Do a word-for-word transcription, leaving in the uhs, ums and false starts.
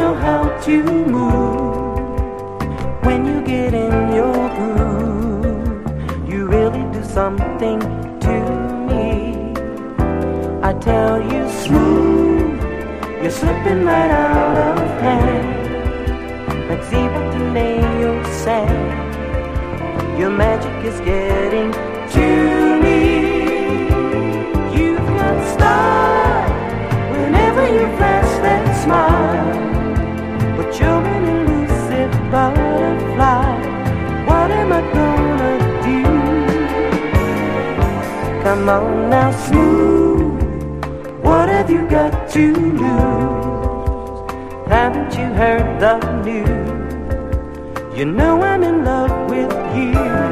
know how to move. When you get in your groove, you really do something to me. I tell you, smooth, you're slipping right out of hand. Let's see what the nail say. Your magic is getting to me. You've got style whenever you flash that smile, but you're an elusive butterfly. What am I gonna do? Come on now, smooth, what have you got to lose? Haven't you heard the news? You know I'm in love with you.